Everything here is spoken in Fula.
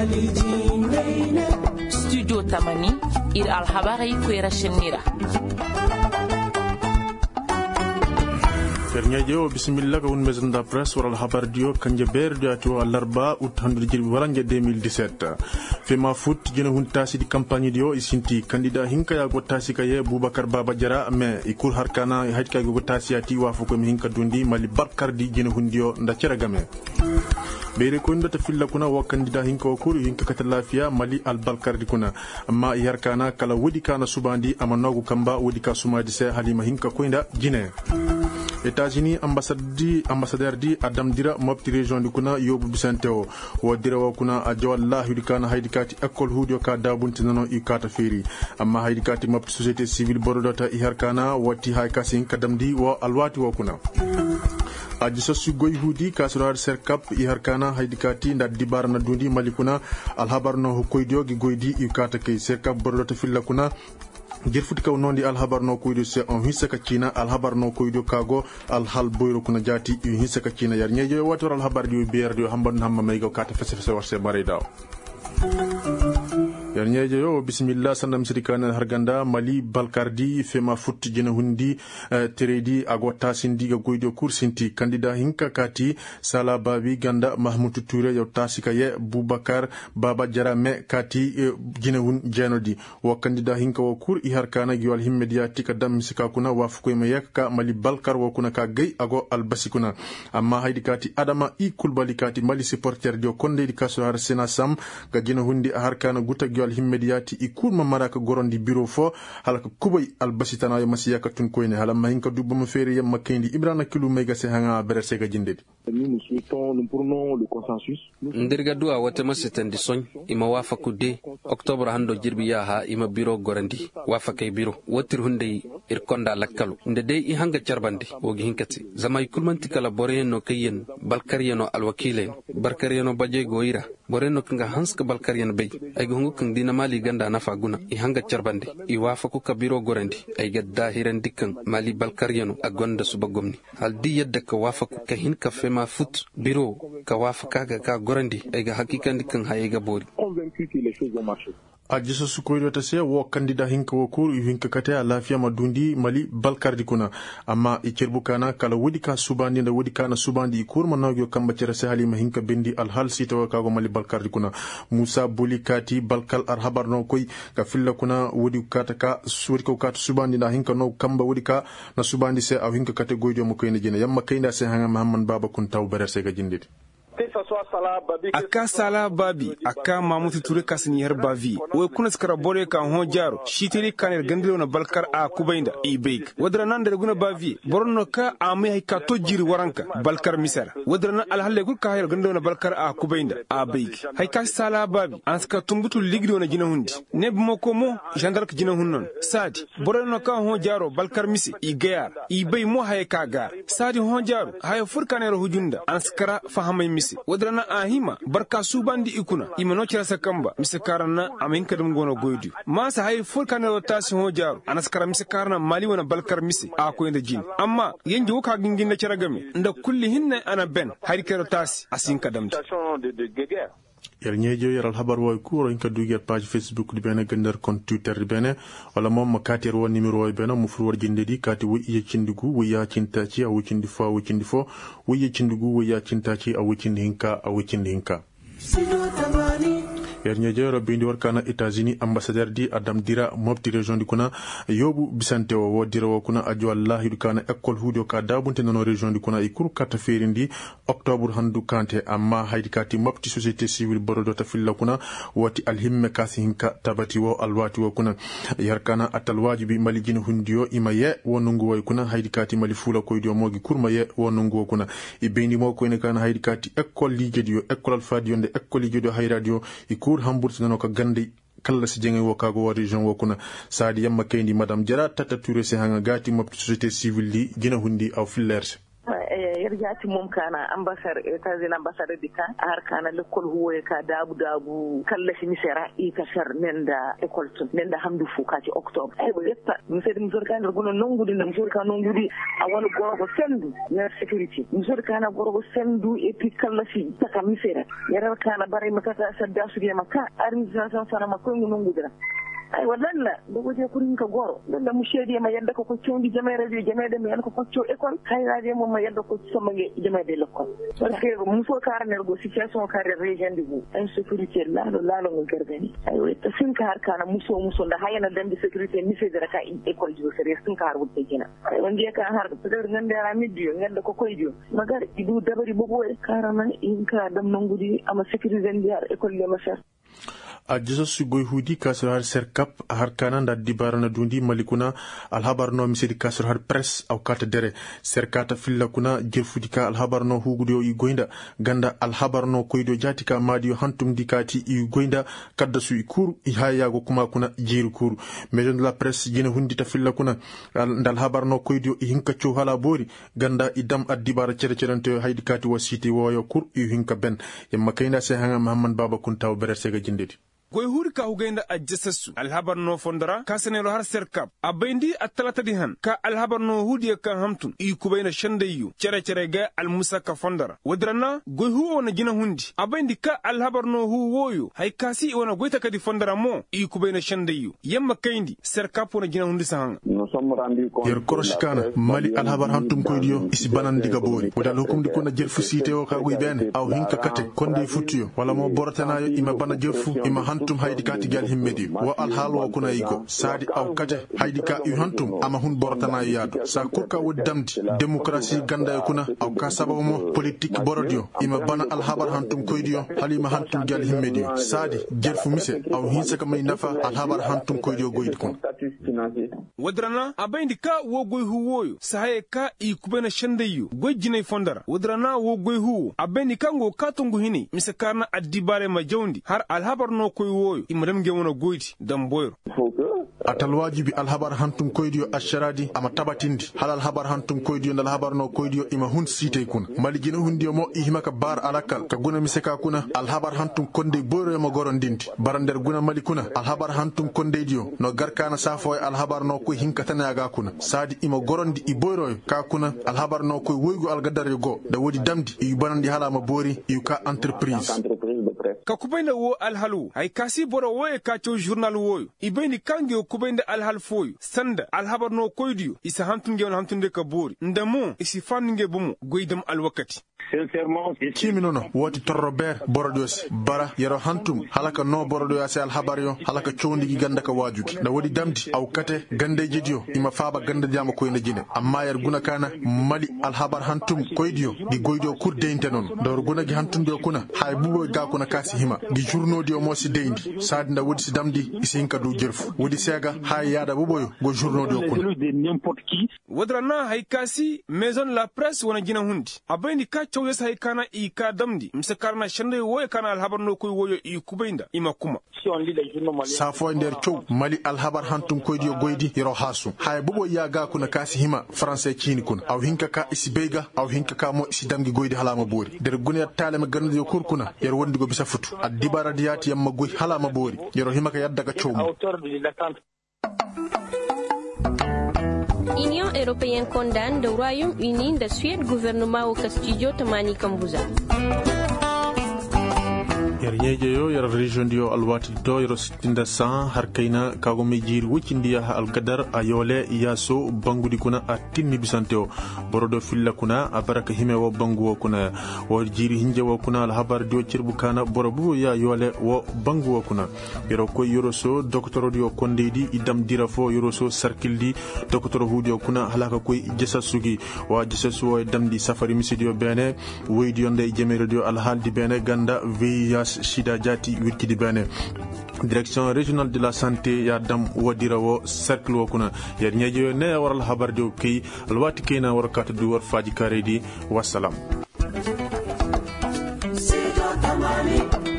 studio tamani ir alhabari kwera shenira Ternyaajo bismillah ka mezanda press wal habar dio kanje berdo atu alarba ut 100 waranje 2017 fema foot jena huntasi di campagne dio isinti candidat hinka ya gotasi kaye Boubacar Baba Jara me ikul harkana hajka gotasi ati wafu ko hinka dundi mali barkar di jena hundio nda ceragame bere ko ndata filla kuna wa candidat hinka o kuru hinka katalafiya mali al balkar di kuna amma yarkana kala wodi kana subandi amanogu kamba wodi ka sumadi se halima hinka ko inda jine États-Unis ambassadeur di Adam Dira mopti région di kuna yobu bisanteo wo dira wa kuna ajwallah yudikana haydikati école hudio ka dabunti nano i kata feri amma haydikati mopti société civile borodota i harkana wati haykasin kadamdi wo alwati wa kuna ajiso sugoy hudi kasurar serkap i harkana haydikati nda dibar na dundi malikuna alhabarno koydio gi goydi i kata kay serkap borodota filla kuna jirfuti kaw nondi alhabarno koydo se on hisaka cina alhabarno koydo kago alhal boyro kuna jati hisaka cina yar nyejo wator alhabar di berdo hamban hamma maygo kata fese warse barida yar nyejo yo bismillah sandam sirikana harganda mali balkardi fema futti jena hundi teredi agota sindi ga goydo kursinti candidat hinka kati sala babi ganda mahmoud touré yo tasika ye Boubacar Baba Jara me kati jena hun jenodi wa candidat hinka wa kur i harkana giwal himmediatika dam misika kuna wafuko me yakka mali balkar wa kuna ka gay ago albasikuna amma haydi kati adama i kulbali kati mali supporter dio konde di kaso har sena sam ga jena hundi harkana guta himmediati ikur mamaraka gorondi bureau fo halaka kubay albasitana yo masiyaka tun koyne hala mahinka dubba mo fere yam makendi ibrana kilu mega se hanga berese ga jindedi nous prenons le consensus ndirga duwa wata masitandi soñ ima wafa kudde octobre hando jirbi yaha ima bureau gorandi wafa kay bureau wotir hunde irkonda lakkalu ndede i hanga charbandi wogi hinkati zamay kulmanti kala boreno kayen balkariyano alwakile barkariyano baje goira boreno kanga hanska balkariyano bey ay gongo kang dina mali ganda nafa guna i hanga charbandi i wafa ku kabiro gorandi ay gadda hiran dikkan mali balkariyano agonda suba gomni haldi yadda ka wafa ku kahin ka fema foot biro ka wafa kaga ka gorandi ay ga hakikan dikkan hayega bori ajiso sukoydo tase wo candidat hinka wo kur hinka kate lafiya madundi mali balkardi kuna amma ikerbukana kala wodi ka subandi nda wodi kana subandi kur managyo kamba cere halima hinka bendi alhal sito ka go mali balkardi kuna Musa Buli kati balkal arhabar no koy ka filla kuna wodi kata ka suri ko kata subandi nda hinka no kamba wodi ka na subandi se aw hinka kate goydo mo koyne jene yamma kayna se hanga Muhammad Baba kun taw berese ga jindidi aka sala babi aka mamutu ture kasni har bavi o kuna skara bore ka ho jaro shitiri kaner gandilo na balkar a kubainda ibeik wadra nan der guna bavi borno ka amai hay ka to jiri waranka balkar misara wadra nan alhalle ku ka hayar gandilo na balkar a kubainda a beik hay ka sala babi an ska tumbutu ligdo na jina hundi ne bmo ko mo jandar ka jina hunnon sadi borno ka ho jaro balkar misi igayar ibei mo hay ka gar sadi ho jaro hay furkaner hujunda an skara fahamai misi wadrana ahima barka subandi ikuna imano kira sakamba misakarana aminka dum gono goydu masa hay fulkana rotasi ho jaru anaskara misakarana mali wana balkar misi ako inda jin amma yenji wuka gingin na kira game nda kulli hinna ana ben hay kira rotasi asinka damta yar nyejo yaral habar way kuro inka dugi page Facebook di bene gender compte Twitter di bene wala mom makati ro numéro way bene mu fur war jindedi kati wi ye cindigu wi ya cintaci a wi cindi fo wi ye cindigu wi ya cintaci a wi cindi hinka yar nyejo rabindi warkana États-Unis ambassadeur di Adam Dira mopti région di kuna yobu bisanteo wo dira wo kuna ajo Allah yudukana école hudio ka dabunte nono région di kuna ikuru kata ferindi octobre handu kante amma haydikati mopti société civile borodota filla kuna wati alhimme kasi hinka tabati wo alwati wo kuna yarkana atal wajibi mali jina hundio imaye wonungu way kuna haydikati mali fula koydio mogi kurma ye wonungu wo kuna ibendi mo koyne kana haydikati école lijedio école alfadio de école lijedio hayradio ikur hamburti nano ka gandi kala si jenge wo kago wa region wo kuna saadi yamma kayndi madame Jara tata Touré se hanga gati mopti société civile li jina hundi aw fillerse yarjati mum kana ambassadeur États-Unis ambassadeur dika har kana lekol huwe ka dabu kallashi misera i kasar nenda école tun nenda hamdu fukati octobre ay bo yetta misedi musorka nder gono nongudi na musorka nongudi a wala gorogo sendu ner sécurité musorka na gorogo sendu et puis kallashi taka misera yarar kana bare makata sadda su maka administration sana makko nongudira ay wadalla dogo je kurin ka goro dalla mu shedi ma yadda ko condi jamaare de mi ko faccio école kayraade mo ma yadda ko somange jamaade l'école parce que mu fo karner go situation carrière région de vous insécurité lalo ngo gardani ay wetta sin kar kana muso nda hayana dambe sécurité mi federa ka école jo sere sin kar wudde jina ay on je ka har peut-être ngande ra middio ngande ko koydio magar idu dabari bobo e karama inka dam nangudi ama sécurité ndiar école le ma cher a jisa sugoy hudi kasar har serkap har kanan da dibarana dundi malikuna alhabarno misidi kasar har press au kata dere serkata filla kuna jerfudika alhabarno hugudo i goinda ganda alhabarno koydo jatika madiyo hantum dikati i goinda kadda su ikuru i hayago kuma kuna jiru kuru maison de la presse jina hundi ta filla kuna dal habarno koydo i hinka cho hala bori ganda idam adibara cercerante haydikati wasiti woyo kur i hinka ben yamma kayna se hanga Muhammad Baba kuntaw bere sega jindedi goy huri ka hugenda a jasassu alhabar no fondara kasanelo har serkap abayndi atalata di han ka alhabar no hudi ka hamtun i kubayna shandayu cere ga almusa ka fondara wadrana goy hu wona jina hundi abayndi ka alhabar no hu woyo hay kasi wona goyta kadi fondara mo i kubayna shandayu yamma kayndi serkap wona jina hundi sahanga yer koroshkana mali alhabar hantum koydiyo isi banan diga bori wadal hukum di kona jerfu site o ka goy bene aw hinka kate konde futiyo wala mo bortanayo ima bana jerfu ima hantum haydikati gal himmedi wa alhaal wa kuna igo sadi aw kate haydika yu hantum ama hun bortana yaado sa kurka woddamdi demokrasi ganda kuna aw ka sababu mo politique borodio ima bana alhabar hantum koydiyo halima hantum gal himmedi sadi jerfu mise aw hinsa kamay nafa alhabar hantum koydiyo goydi kun wadrana abayndi ka wo goy hu woyo sahaye ka i kubena shandayu goy jinay fondara wadrana wo goy hu abayndi kango katongu hini misakarna addibare ma jawndi har alhabar no koy woyo imadam gewona goyti dam boyro atal wajibi alhabar hantum koydiyo asharadi ama tabatindi halal habar hantum koydiyo dal habar no koydiyo ima hun site kun mali jina hundiyo mo ihimaka bar alakal ka guna miseka kuna alhabar hantum konde boyro ma gorondindi barander guna mali kuna alhabar hantum konde diyo no garkana safo alhabar no koy hinkatana ga kuna sadi ima gorondi i boyro ka kuna alhabar no koy woygo algadar go da wodi damdi i banandi hala ma bori i ka entreprise ka kubayna wo alhalu hay kasi boro wo e kacho journal wo ibeni kange kubayna alhal foy sanda alhabar no koydiyo isa hantunge on hantunde ka bori ndamo isi fanninge bumu goydam alwakati kiminono woti Robert Borodos bara yero hantum halaka no borodo ya al habaryo halaka chondigi ganda ka wajuki da wodi damdi aw kate gande jidio ima faaba ganda jama ko ene jine amma yar guna kana mali al habar hantum koydiyo di goydo kurde intenon dor guna gi hantum do kuna hay bubo ga kuna kasi hima gi journo dio mo si deindi sad nda wodi si damdi isinka do jerfu wodi sega hay yada buboyo go journo dio kuna wadrana hay kasi maison la presse wona jina hundi abayni ka chawes hay kana i ka damdi msakarna shande woy kana al habar no koy woyo i kubaynda ima kuma safo nder chow mali al habar hantum koydiyo goydi yero hasu hay bubo yaga kuna kasi hima français chini kun aw hinka ka isibega aw hinka ka mo isidamgi goydi halama bori der gunya talema gande yo kurkuna yero wondigo bisa futu adibara diyati yamma goy halama bori yero hima ka yaddaga chow Union européenne condamne le Royaume-Uni de Suède gouvernement au Castillo Tamani Kambuza. Yerñeje yo yara region dio alwati do yoro sitinda san har kayna kago me jiri wucindi ya algadar ayole yaso bangudi kuna atinni bisanteo borodo filla kuna abaraka hime wo bangu wo kuna wo jiri hinje wo kuna al habar dio cirbu kana borobu ya yole wo bangu wo kuna yoro ko yoro so docteur dio kondedi idam dira fo yoro so sarkildi docteur hudio kuna halaka koy jessa sugi wa jessa so damdi safari misidio bene woydi onde jemere dio al haldi bene ganda VIH Shida Jati Wikidi Bane direction régionale de la santé ya dam wadira wo cercle wo kuna ya nyaje ne waral habar do kay alwati kayna warakata du war faji karedi wassalam.